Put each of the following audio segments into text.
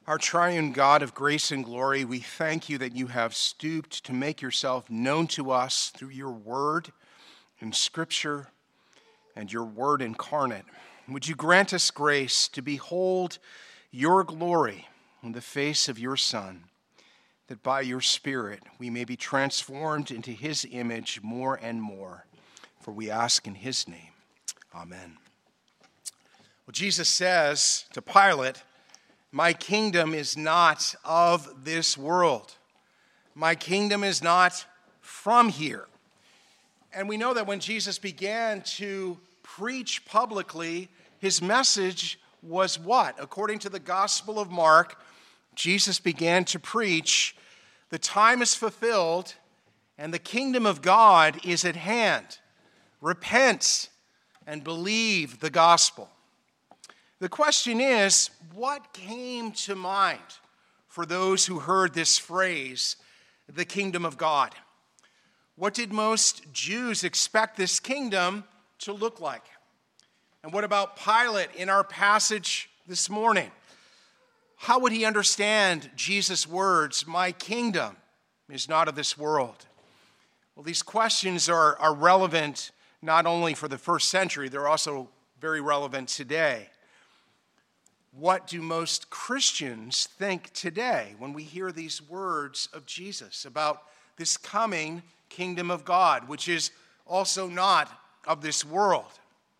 Our triune God of grace and glory, we thank you that you have stooped to make yourself known to us through your word in Scripture and your word incarnate. Would you grant us grace to behold your glory in the face of your Son, that by your Spirit we may be transformed into his image more and more. For we ask in his name. Amen. Well, Jesus says to Pilate, "My kingdom is not of this world. My kingdom is not from here." And we know that when Jesus began to preach publicly, his message was what? According to the Gospel of Mark, Jesus began to preach, "The time is fulfilled and the kingdom of God is at hand. Repent and believe the gospel." The question is, what came to mind for those who heard this phrase, the kingdom of God? What did most Jews expect this kingdom to look like? And what about Pilate in our passage this morning? How would he understand Jesus' words, "My kingdom is not of this world"? Well, these questions are relevant not only for the first century, they're also very relevant today. What do most Christians think today when we hear these words of Jesus about this coming kingdom of God, which is also not of this world?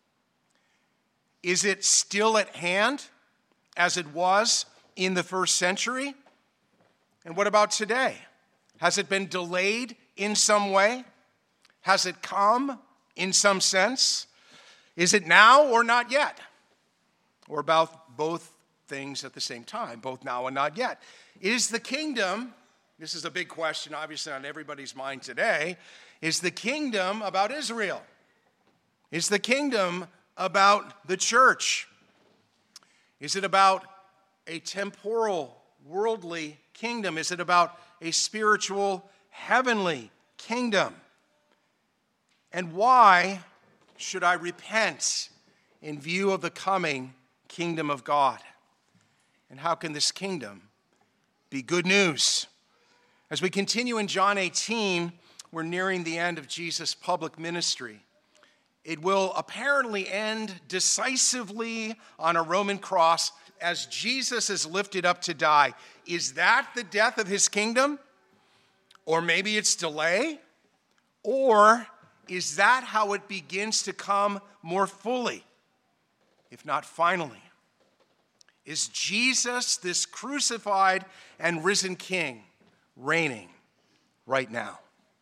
Is it still at hand as it was in the first century? And what about today? Has it been delayed in some way? Has it come in some sense? Is it now or not yet? Or about both things at the same time, both now and not yet? Is the kingdom, this is a big question obviously on everybody's mind today, is the kingdom about Israel? Is the kingdom about the church? Is it about a temporal, worldly kingdom? Is it about a spiritual, heavenly kingdom? And why should I repent in view of the coming kingdom of God? And how can this kingdom be good news? As we continue in John 18, we're nearing the end of Jesus' public ministry. It will apparently end decisively on a Roman cross as Jesus is lifted up to die. Is that the death of his kingdom? Or maybe it's delay? Or is that how it begins to come more fully, if not finally? Is Jesus, this crucified and risen King, reigning right now?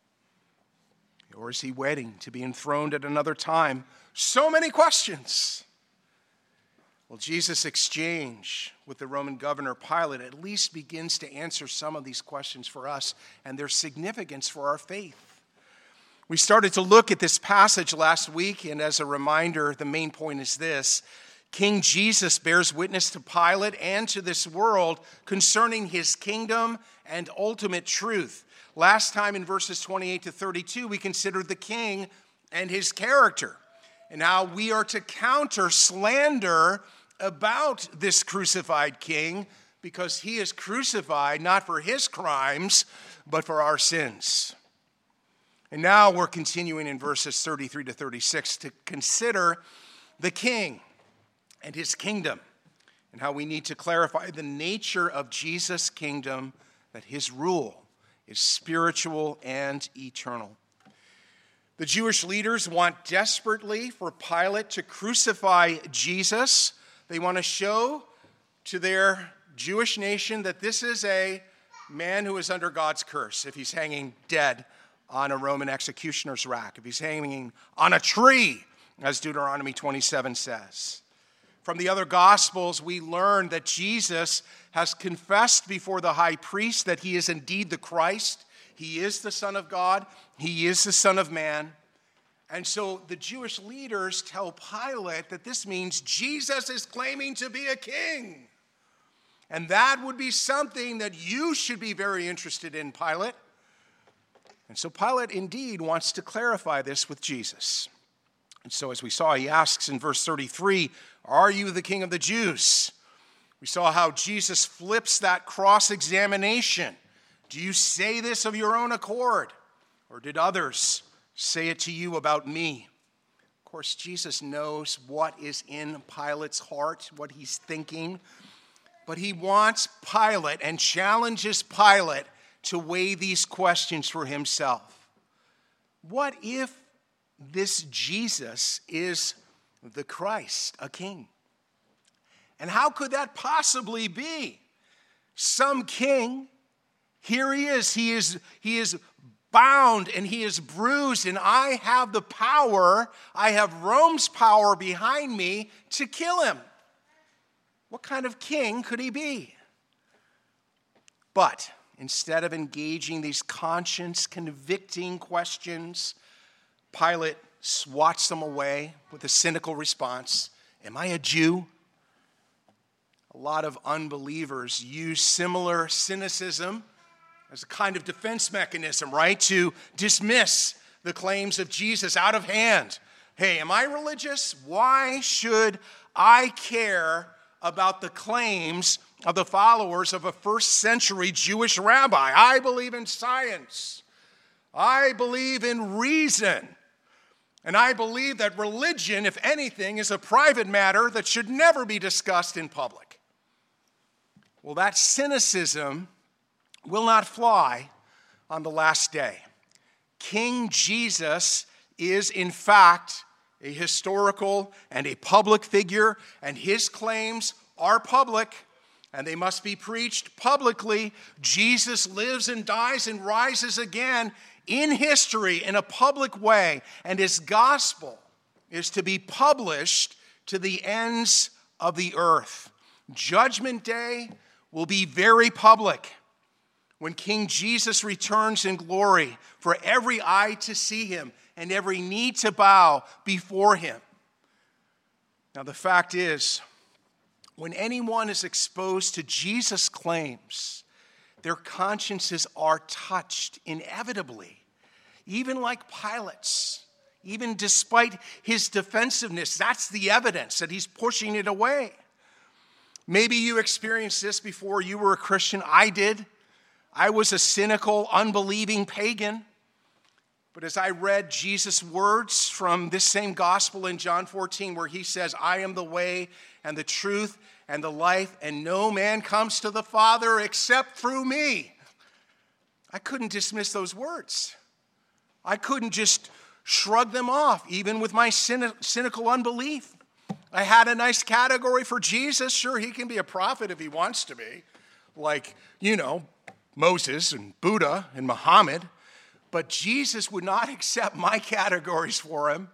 Or is he waiting to be enthroned at another time? So many questions. Well, Jesus' exchange with the Roman governor Pilate at least begins to answer some of these questions for us and their significance for our faith. We started to look at this passage last week, and as a reminder, the main point is this: King Jesus bears witness to Pilate and to this world concerning his kingdom and ultimate truth. Last time in verses 28 to 32, we considered the king and his character and how we are to counter slander about this crucified king because he is crucified not for his crimes, but for our sins. And now we're continuing in verses 33 to 36 to consider the king and his kingdom, and how we need to clarify the nature of Jesus' kingdom, that his rule is spiritual and eternal. The Jewish leaders want desperately for Pilate to crucify Jesus. They want to show to their Jewish nation that this is a man who is under God's curse if he's hanging dead on a Roman executioner's rack, if he's hanging on a tree, as Deuteronomy 27 says. From the other Gospels, we learn that Jesus has confessed before the high priest that he is indeed the Christ. He is the Son of God. He is the Son of Man. And so the Jewish leaders tell Pilate that this means Jesus is claiming to be a king. And that would be something that you should be very interested in, Pilate. And so Pilate indeed wants to clarify this with Jesus. And so as we saw, he asks in verse 33, "Are you the king of the Jews?" We saw how Jesus flips that cross-examination. Do you say this of your own accord? Or did others say it to you about me? Of course, Jesus knows what is in Pilate's heart, what he's thinking. But he wants Pilate and challenges Pilate to weigh these questions for himself. What if this Jesus is the Christ, a king? And how could that possibly be? Some king, here he is bound and he is bruised, and I have the power, I have Rome's power behind me to kill him. What kind of king could he be? But instead of engaging these conscience-convicting questions, Pilate swats them away with a cynical response. Am I a Jew? A lot of unbelievers use similar cynicism as a kind of defense mechanism, right? To dismiss the claims of Jesus out of hand. Hey, am I religious? Why should I care about the claims of the followers of a first-century Jewish rabbi? I believe in science. I believe in reason. And I believe that religion, if anything, is a private matter that should never be discussed in public. Well, that cynicism will not fly on the last day. King Jesus is, in fact, a historical and a public figure, and his claims are public, and they must be preached publicly. Jesus lives and dies and rises again in history in a public way, and his gospel is to be published to the ends of the earth. Judgment Day will be very public when King Jesus returns in glory for every eye to see him and every knee to bow before him. Now, the fact is, when anyone is exposed to Jesus' claims, their consciences are touched inevitably, even like Pilate's. Even despite his defensiveness, that's the evidence that he's pushing it away. Maybe you experienced this before you were a Christian. I did. I was a cynical, unbelieving pagan. But as I read Jesus' words from this same gospel in John 14, where he says, I am the way and the truth and the life, and no man comes to the Father except through me, I couldn't dismiss those words. I couldn't just shrug them off, even with my cynical unbelief. I had a nice category for Jesus. Sure, he can be a prophet if he wants to be, like, Moses and Buddha and Muhammad. But Jesus would not accept my categories for him.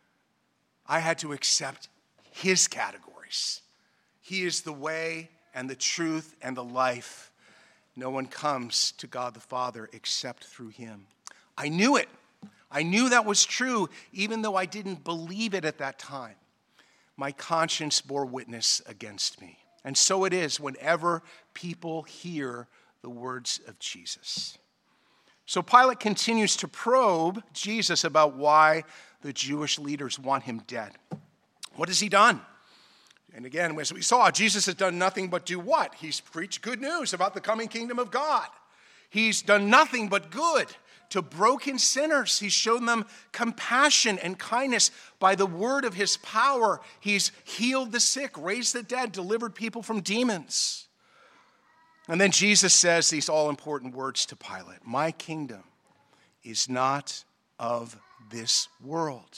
I had to accept his categories. He is the way and the truth and the life. No one comes to God the Father except through him. I knew it. I knew that was true, even though I didn't believe it at that time. My conscience bore witness against me. And so it is whenever people hear the words of Jesus. So Pilate continues to probe Jesus about why the Jewish leaders want him dead. What has he done? And again, as we saw, Jesus has done nothing but do what? He's preached good news about the coming kingdom of God. He's done nothing but good to broken sinners. He's shown them compassion and kindness by the word of his power. He's healed the sick, raised the dead, delivered people from demons. And then Jesus says these all-important words to Pilate. My kingdom is not of this world.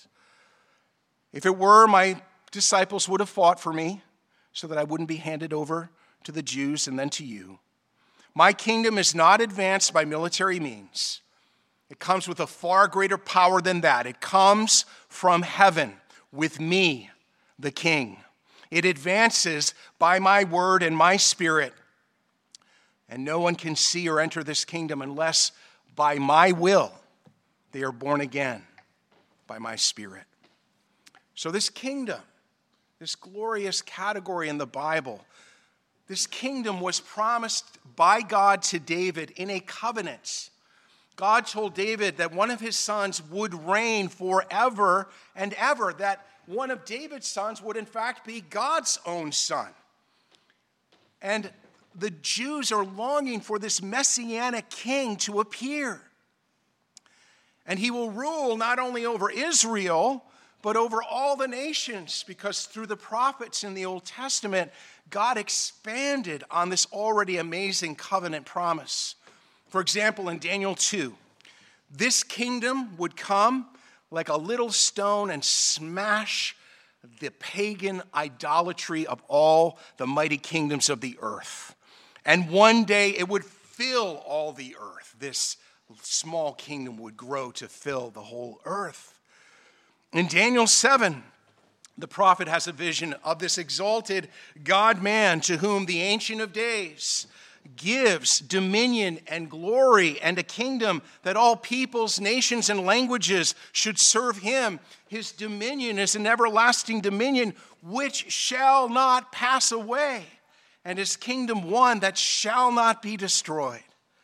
If it were, my disciples would have fought for me so that I wouldn't be handed over to the Jews and then to you. My kingdom is not advanced by military means. It comes with a far greater power than that. It comes from heaven with me, the King. It advances by my word and my spirit. And no one can see or enter this kingdom unless by my will they are born again by my spirit. So this kingdom, this glorious category in the Bible, this kingdom was promised by God to David in a covenant. God told David that one of his sons would reign forever and ever, that one of David's sons would in fact be God's own son. And the Jews are longing for this messianic king to appear. And he will rule not only over Israel, but over all the nations, because through the prophets in the Old Testament, God expanded on this already amazing covenant promise. For example, in Daniel 2, this kingdom would come like a little stone and smash the pagan idolatry of all the mighty kingdoms of the earth. And one day it would fill all the earth. This small kingdom would grow to fill the whole earth. In Daniel 7, the prophet has a vision of this exalted God-man to whom the Ancient of Days gives dominion and glory and a kingdom that all peoples, nations, and languages should serve him. His dominion is an everlasting dominion which shall not pass away, and his kingdom one that shall not be destroyed.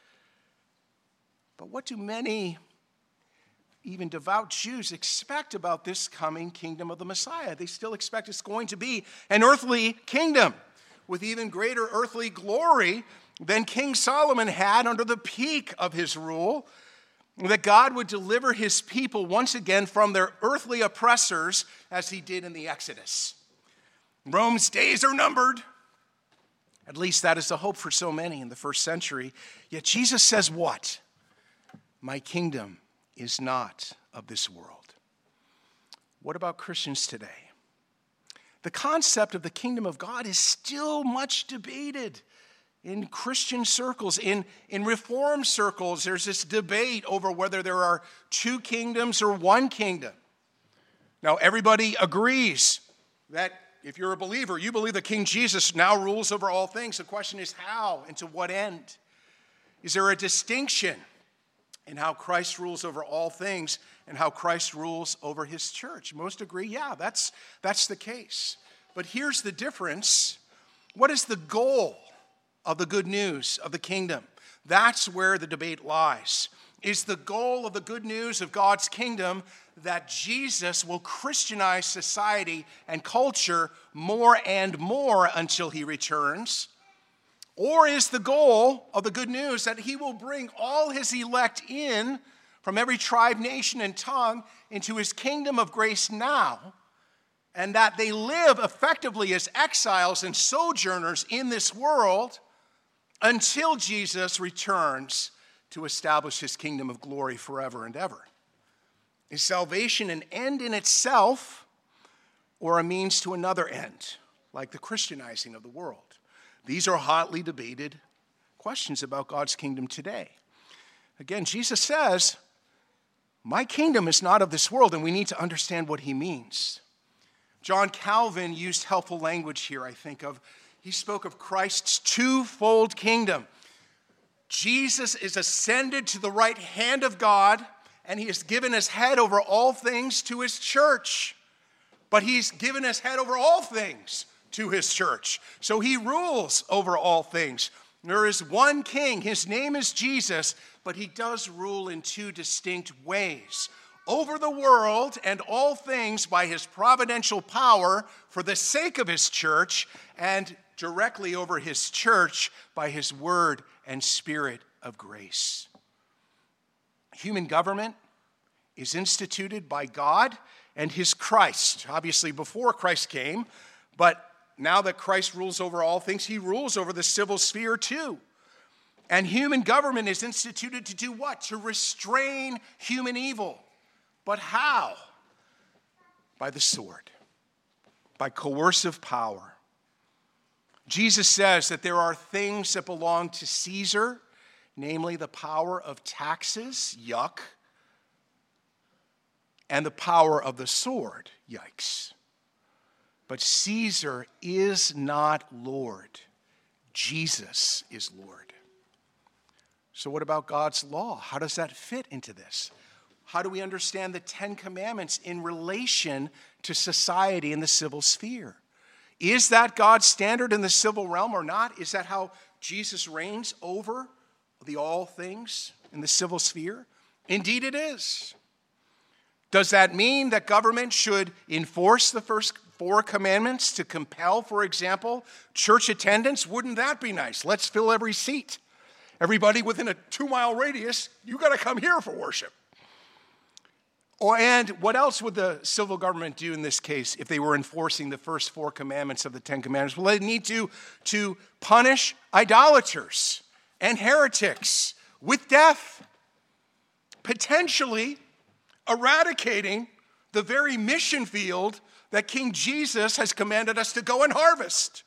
But what do many, even devout Jews, expect about this coming kingdom of the Messiah? They still expect it's going to be an earthly kingdom with even greater earthly glory than King Solomon had under the peak of his rule, that God would deliver his people once again from their earthly oppressors as he did in the Exodus. Rome's days are numbered. At least that is the hope for so many in the first century. Yet Jesus says what? My kingdom is not of this world. What about Christians today? The concept of the kingdom of God is still much debated in Christian circles. In Reformed circles, there's this debate over whether there are two kingdoms or one kingdom. Now, everybody agrees that if you're a believer, you believe that King Jesus now rules over all things. The question is how and to what end? Is there a distinction in how Christ rules over all things and how Christ rules over his church? Most agree, yeah, that's the case. But here's the difference. What is the goal of the good news of the kingdom? That's where the debate lies. Is the goal of the good news of God's kingdom that Jesus will Christianize society and culture more and more until he returns? Or is the goal of the good news that he will bring all his elect in from every tribe, nation, and tongue into his kingdom of grace now, and that they live effectively as exiles and sojourners in this world until Jesus returns to establish his kingdom of glory forever and ever? Is salvation an end in itself or a means to another end, like the Christianizing of the world? These are hotly debated questions about God's kingdom today. Again, Jesus says, my kingdom is not of this world, and we need to understand what he means. John Calvin used helpful language here, I think, he spoke of Christ's twofold kingdom. Jesus is ascended to the right hand of God, and he has given his head over all things to his church. But he's given his head over all things to his church. So he rules over all things. There is one king. His name is Jesus, but he does rule in two distinct ways. Over the world and all things by his providential power for the sake of his church, and directly over his church by his word and spirit of grace. Human government is instituted by God and his Christ. Obviously before Christ came, but now that Christ rules over all things, he rules over the civil sphere too. And human government is instituted to do what? To restrain human evil. But how? By the sword, by coercive power. Jesus says that there are things that belong to Caesar, namely the power of taxes, yuck, and the power of the sword, yikes. But Caesar is not Lord. Jesus is Lord. So what about God's law? How does that fit into this? How do we understand the Ten Commandments in relation to society in the civil sphere? Is that God's standard in the civil realm or not? Is that how Jesus reigns over the all things in the civil sphere? Indeed it is. Does that mean that government should enforce the 4 commandments to compel, for example, church attendance? Wouldn't that be nice? Let's fill every seat. Everybody within a 2-mile radius, you got to come here for worship. And what else would the civil government do in this case if they were enforcing the first 4 commandments of the 10 commandments? Well, they need to punish idolaters and heretics with death, potentially eradicating the very mission field that King Jesus has commanded us to go and harvest.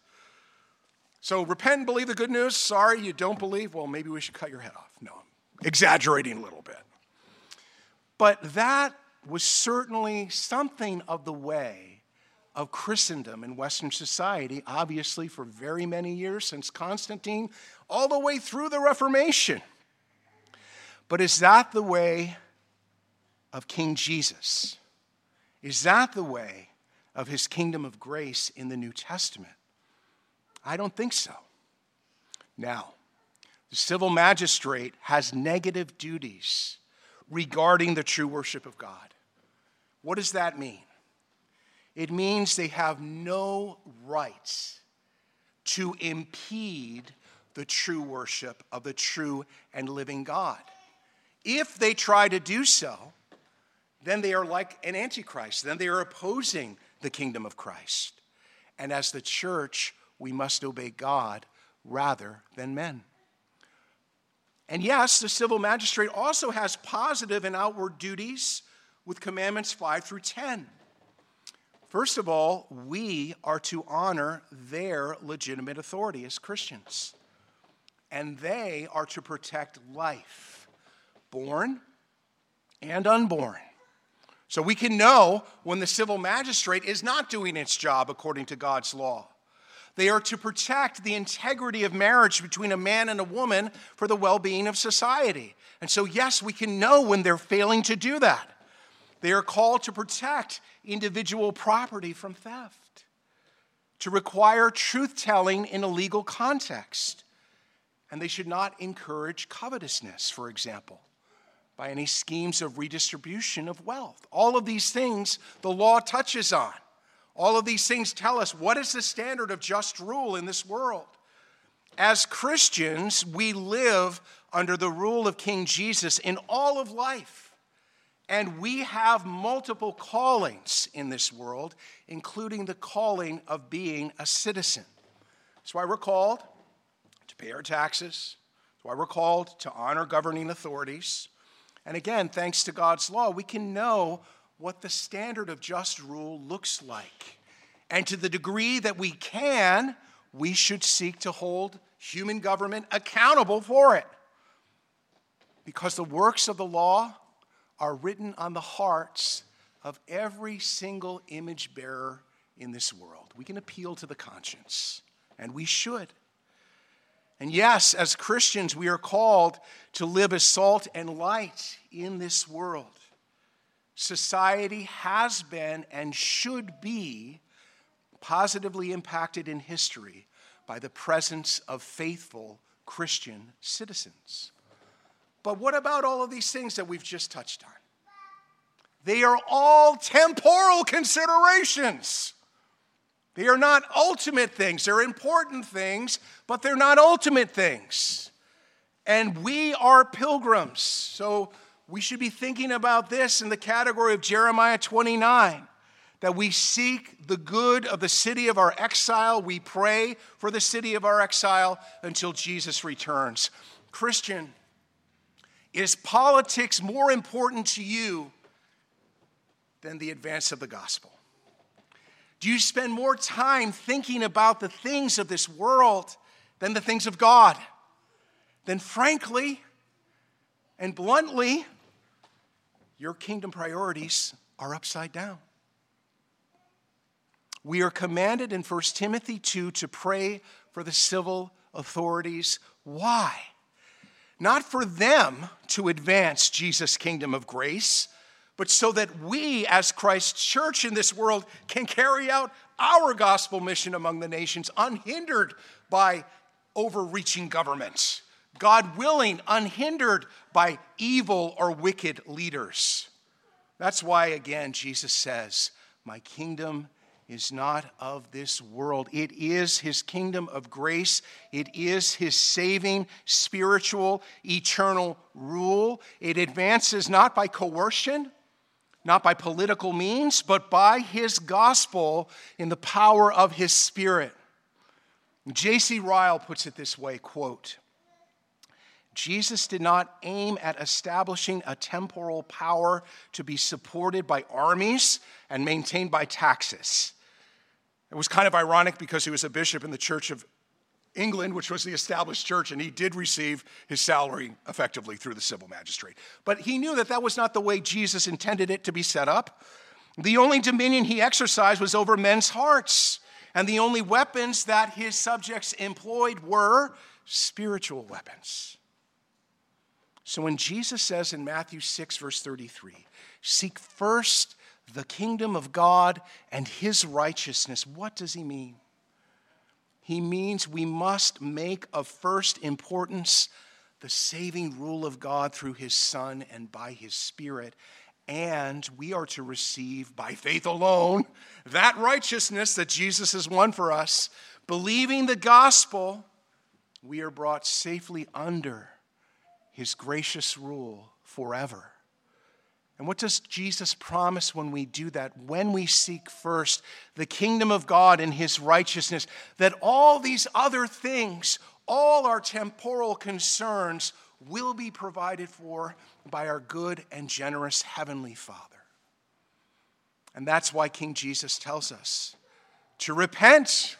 So repent and believe the good news. Sorry, you don't believe? Well, maybe we should cut your head off. No, I'm exaggerating a little bit. But that was certainly something of the way of Christendom in Western society, obviously for very many years, since Constantine, all the way through the Reformation. But is that the way of King Jesus? Is that the way of his kingdom of grace in the New Testament? I don't think so. Now, the civil magistrate has negative duties regarding the true worship of God. What does that mean? It means they have no rights to impede the true worship of the true and living God. If they try to do so, then they are like an antichrist. Then they are opposing the kingdom of Christ. And as the church, we must obey God rather than men. And yes, the civil magistrate also has positive and outward duties with commandments 5 through 10. First of all, we are to honor their legitimate authority as Christians. And they are to protect life, born and unborn. So we can know when the civil magistrate is not doing its job according to God's law. They are to protect the integrity of marriage between a man and a woman for the well-being of society. And so, yes, we can know when they're failing to do that. They are called to protect individual property from theft, to require truth-telling in a legal context. And they should not encourage covetousness, for example, by any schemes of redistribution of wealth. All of these things the law touches on. All of these things tell us what is the standard of just rule in this world. As Christians, we live under the rule of King Jesus in all of life. And we have multiple callings in this world, including the calling of being a citizen. That's why we're called to pay our taxes. That's why we're called to honor governing authorities. And again, thanks to God's law, we can know what the standard of just rule looks like. And to the degree that we can, we should seek to hold human government accountable for it. Because the works of the law are written on the hearts of every single image bearer in this world. We can appeal to the conscience, and we should. And yes, as Christians, we are called to live as salt and light in this world. Society has been and should be positively impacted in history by the presence of faithful Christian citizens. But what about all of these things that we've just touched on? They are all temporal considerations. They are not ultimate things. They're important things, but they're not ultimate things. And we are pilgrims. So we should be thinking about this in the category of Jeremiah 29, that we seek the good of the city of our exile. We pray for the city of our exile until Jesus returns. Christian, is politics more important to you than the advance of the gospel? Do you spend more time thinking about the things of this world than the things of God? Then frankly and bluntly, your kingdom priorities are upside down. We are commanded in 1 Timothy 2 to pray for the civil authorities. Why? Not for them to advance Jesus' kingdom of grace, but so that we as Christ's church in this world can carry out our gospel mission among the nations unhindered by overreaching governments. God willing, unhindered by evil or wicked leaders. That's why, again, Jesus says, my kingdom is not of this world. It is his kingdom of grace. It is his saving, spiritual, eternal rule. It advances not by coercion, not by political means, but by his gospel in the power of his Spirit. J.C. Ryle puts it this way, quote, Jesus did not aim at establishing a temporal power to be supported by armies and maintained by taxes. It was kind of ironic because he was a bishop in the Church of England, which was the established church, and he did receive his salary effectively through the civil magistrate. But he knew that that was not the way Jesus intended it to be set up. The only dominion he exercised was over men's hearts, and the only weapons that his subjects employed were spiritual weapons. So when Jesus says in Matthew 6, verse 33, seek first the kingdom of God and his righteousness, what does he mean? He means we must make of first importance the saving rule of God through his Son and by his Spirit, and we are to receive by faith alone that righteousness that Jesus has won for us. Believing the gospel, we are brought safely under his gracious rule forever. And what does Jesus promise when we do that? When we seek first the kingdom of God and his righteousness, that all these other things, all our temporal concerns, will be provided for by our good and generous heavenly Father. And that's why King Jesus tells us to repent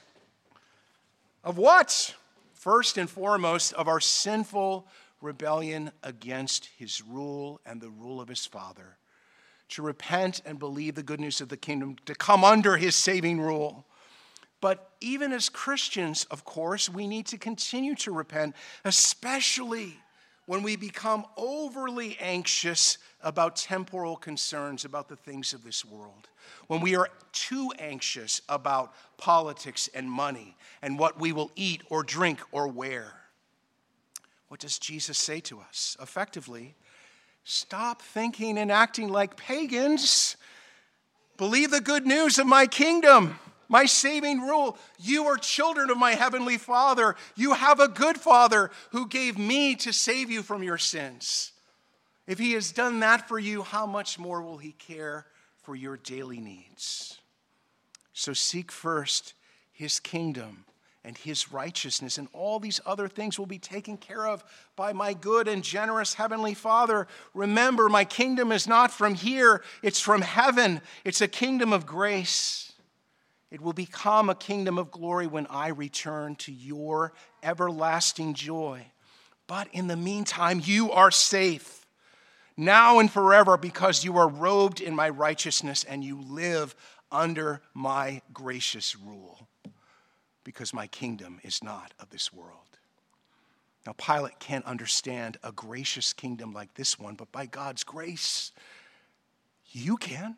of what? First and foremost, of our sinful rebellion against his rule and the rule of his Father, to repent and believe the good news of the kingdom, to come under his saving rule. But even as Christians, of course, we need to continue to repent, especially when we become overly anxious about temporal concerns, about the things of this world. When we are too anxious about politics and money and what we will eat or drink or wear. What does Jesus say to us? Effectively, stop thinking and acting like pagans. Believe the good news of my kingdom, my saving rule. You are children of my heavenly Father. You have a good Father who gave me to save you from your sins. If he has done that for you, how much more will he care for your daily needs? So seek first his kingdom and his righteousness, and all these other things will be taken care of by my good and generous heavenly Father. Remember, my kingdom is not from here, it's from heaven. It's a kingdom of grace. It will become a kingdom of glory when I return to your everlasting joy. But in the meantime, you are safe, now and forever, because you are robed in my righteousness and you live under my gracious rule. Because my kingdom is not of this world. Now, Pilate can't understand a gracious kingdom like this one, but by God's grace, you can.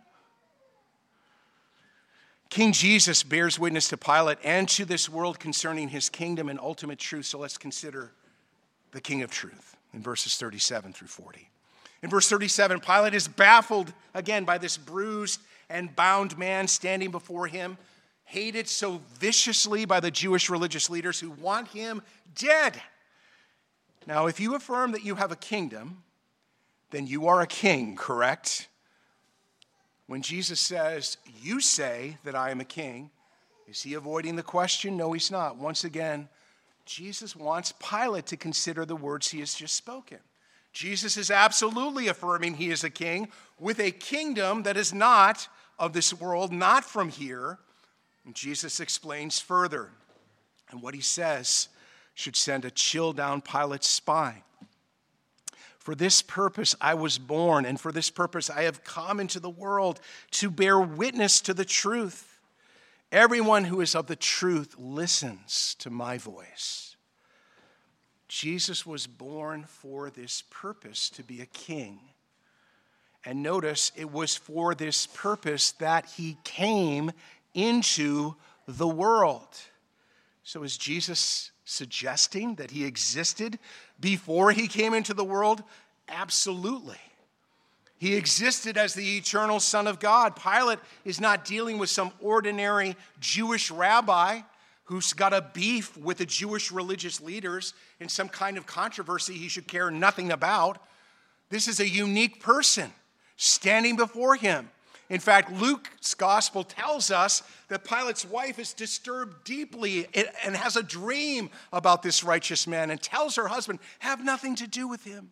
King Jesus bears witness to Pilate and to this world concerning his kingdom and ultimate truth. So let's consider the King of Truth in verses 37 through 40. In verse 37, Pilate is baffled again by this bruised and bound man standing before him, hated so viciously by the Jewish religious leaders who want him dead. Now, if you affirm that you have a kingdom, then you are a king, correct? When Jesus says, you say that I am a king, is he avoiding the question? No, he's not. Once again, Jesus wants Pilate to consider the words he has just spoken. Jesus is absolutely affirming he is a king with a kingdom that is not of this world, not from here. And Jesus explains further, and what he says should send a chill down Pilate's spine. For this purpose I was born, and for this purpose I have come into the world, to bear witness to the truth. Everyone who is of the truth listens to my voice. Jesus was born for this purpose, to be a king. And notice, it was for this purpose that he came into the world. So is Jesus suggesting that he existed before he came into the world? Absolutely. He existed as the eternal Son of God. Pilate is not dealing with some ordinary Jewish rabbi who's got a beef with the Jewish religious leaders in some kind of controversy he should care nothing about. This is a unique person standing before him. In fact, Luke's gospel tells us that Pilate's wife is disturbed deeply and has a dream about this righteous man and tells her husband, have nothing to do with him,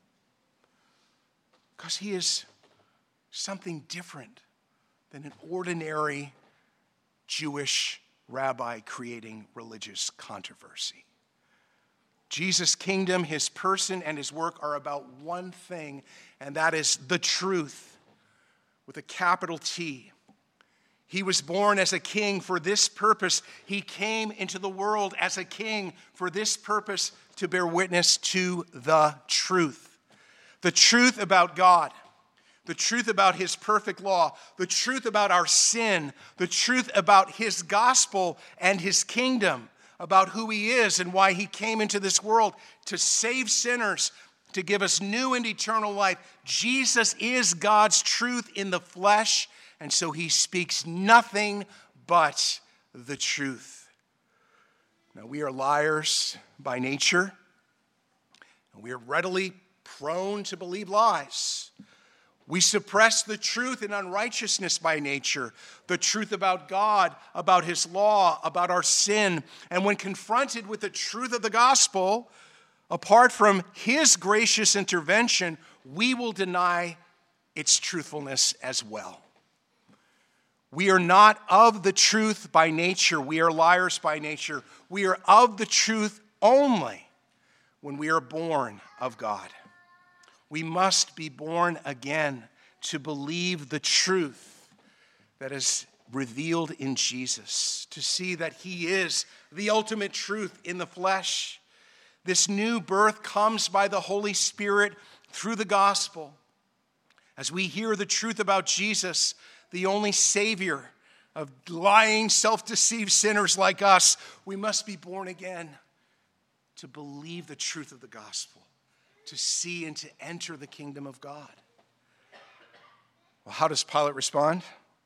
because he is something different than an ordinary Jewish rabbi creating religious controversy. Jesus' kingdom, his person, and his work are about one thing, and that is the truth, with a capital T. He was born as a king for this purpose. He came into the world as a king for this purpose, to bear witness to the truth. The truth about God, the truth about his perfect law, the truth about our sin, the truth about his gospel and his kingdom, about who he is and why he came into this world to save sinners, to give us new and eternal life. Jesus is God's truth in the flesh, and so he speaks nothing but the truth. Now, we are liars by nature, and we are readily prone to believe lies. We suppress the truth in unrighteousness by nature, the truth about God, about his law, about our sin. And when confronted with the truth of the gospel, apart from his gracious intervention, we will deny its truthfulness as well. We are not of the truth by nature. We are liars by nature. We are of the truth only when we are born of God. We must be born again to believe the truth that is revealed in Jesus, to see that he is the ultimate truth in the flesh. This new birth comes by the Holy Spirit through the gospel. As we hear the truth about Jesus, the only Savior of lying, self-deceived sinners like us, we must be born again to believe the truth of the gospel, to see and to enter the kingdom of God. Well, how does Pilate respond?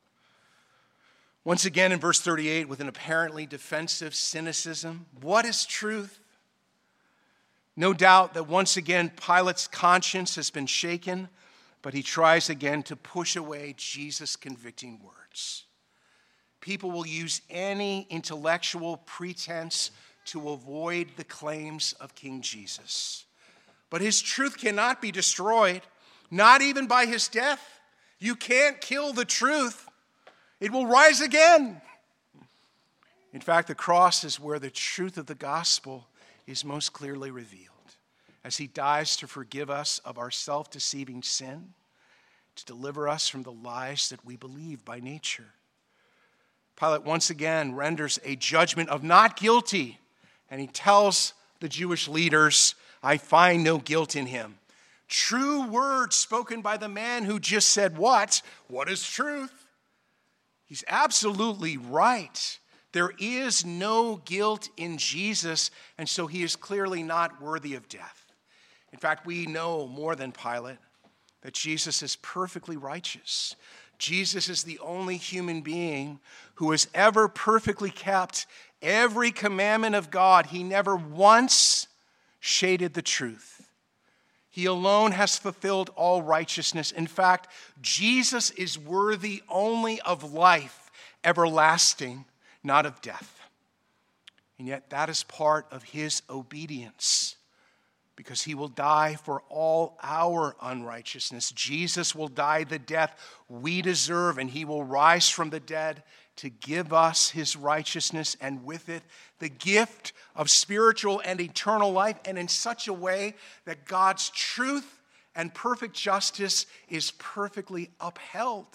Once again in verse 38, with an apparently defensive cynicism, what is truth? No doubt that once again Pilate's conscience has been shaken, but he tries again to push away Jesus' convicting words. People will use any intellectual pretense to avoid the claims of King Jesus. But his truth cannot be destroyed, not even by his death. You can't kill the truth. It will rise again. In fact, the cross is where the truth of the gospel is most clearly revealed, as he dies to forgive us of our self-deceiving sin, to deliver us from the lies that we believe by nature. Pilate once again renders a judgment of not guilty, and he tells the Jewish leaders, I find no guilt in him. True words spoken by the man who just said what? What is truth? He's absolutely right. There is no guilt in Jesus, and so he is clearly not worthy of death. In fact, we know more than Pilate that Jesus is perfectly righteous. Jesus is the only human being who has ever perfectly kept every commandment of God. He never once shaded the truth. He alone has fulfilled all righteousness. In fact, Jesus is worthy only of life everlasting, not of death. And yet that is part of his obedience, because he will die for all our unrighteousness. Jesus will die the death we deserve, and he will rise from the dead to give us his righteousness, and with it the gift of spiritual and eternal life, and in such a way that God's truth and perfect justice is perfectly upheld.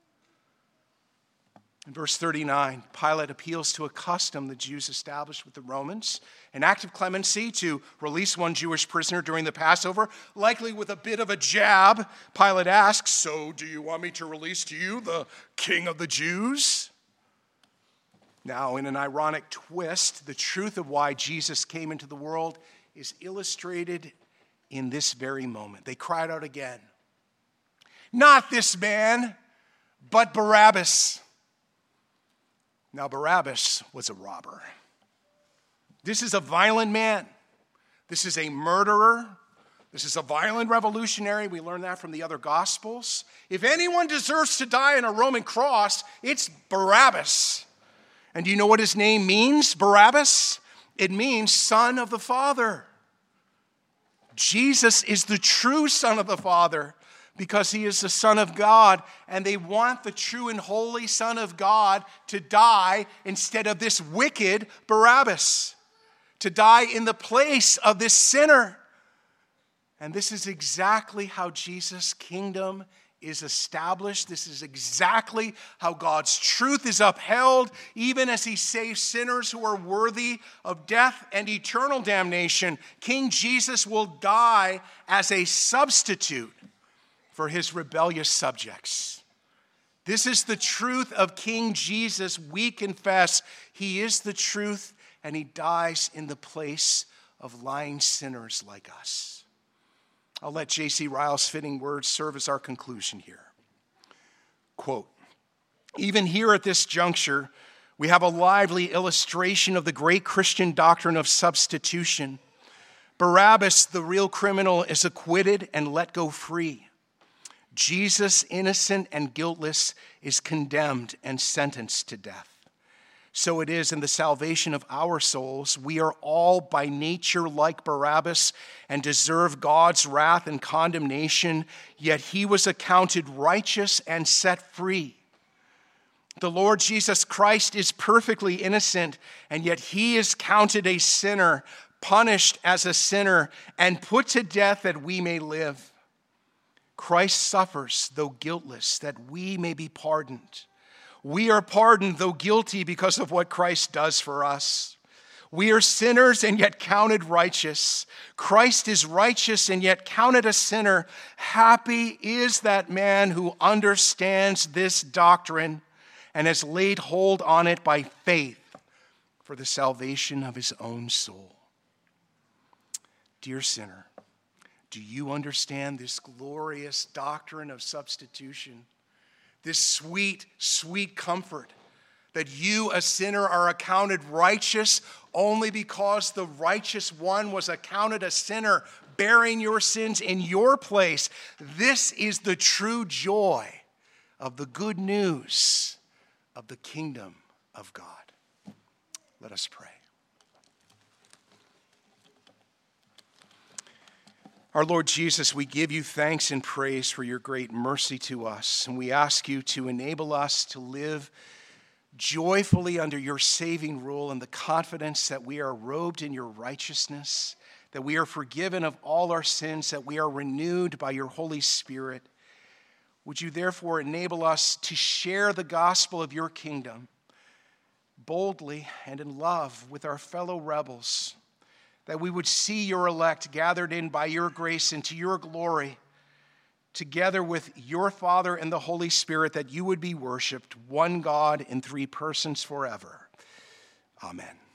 In verse 39, Pilate appeals to a custom the Jews established with the Romans, an act of clemency to release one Jewish prisoner during the Passover, likely with a bit of a jab. Pilate asks, so do you want me to release to you the King of the Jews? Now, in an ironic twist, the truth of why Jesus came into the world is illustrated in this very moment. They cried out again, Not this man, but Barabbas. Now, Barabbas was a robber. This is a violent man. This is a murderer. This is a violent revolutionary. We learn that from the other Gospels. If anyone deserves to die on a Roman cross, it's Barabbas. And do you know what his name means, Barabbas? It means son of the Father. Jesus is the true Son of the Father because he is the Son of God, and they want the true and holy Son of God to die instead of this wicked Barabbas, to die in the place of this sinner. And this is exactly how Jesus' kingdom is established. This is exactly how God's truth is upheld, even as he saves sinners who are worthy of death and eternal damnation. King Jesus will die as a substitute for his rebellious subjects. This is the truth of King Jesus. We confess he is the truth, and he dies in the place of lying sinners like us. I'll let J.C. Ryle's fitting words serve as our conclusion here. Quote, even here at this juncture, we have a lively illustration of the great Christian doctrine of substitution. Barabbas, the real criminal, is acquitted and let go free. Jesus, innocent and guiltless, is condemned and sentenced to death. So it is in the salvation of our souls. We are all by nature like Barabbas and deserve God's wrath and condemnation, yet he was accounted righteous and set free. The Lord Jesus Christ is perfectly innocent, and yet he is counted a sinner, punished as a sinner, and put to death that we may live. Christ suffers, though guiltless, that we may be pardoned. We are pardoned, though guilty, because of what Christ does for us. We are sinners and yet counted righteous. Christ is righteous and yet counted a sinner. Happy is that man who understands this doctrine and has laid hold on it by faith for the salvation of his own soul. Dear sinner, do you understand this glorious doctrine of substitution? This sweet, sweet comfort that you, a sinner, are accounted righteous only because the righteous one was accounted a sinner, bearing your sins in your place. This is the true joy of the good news of the kingdom of God. Let us pray. Our Lord Jesus, we give you thanks and praise for your great mercy to us, and we ask you to enable us to live joyfully under your saving rule in the confidence that we are robed in your righteousness, that we are forgiven of all our sins, that we are renewed by your Holy Spirit. Would you therefore enable us to share the gospel of your kingdom boldly and in love with our fellow rebels, that we would see your elect gathered in by your grace into your glory, together with your Father and the Holy Spirit, that you would be worshiped, one God in three persons forever. Amen.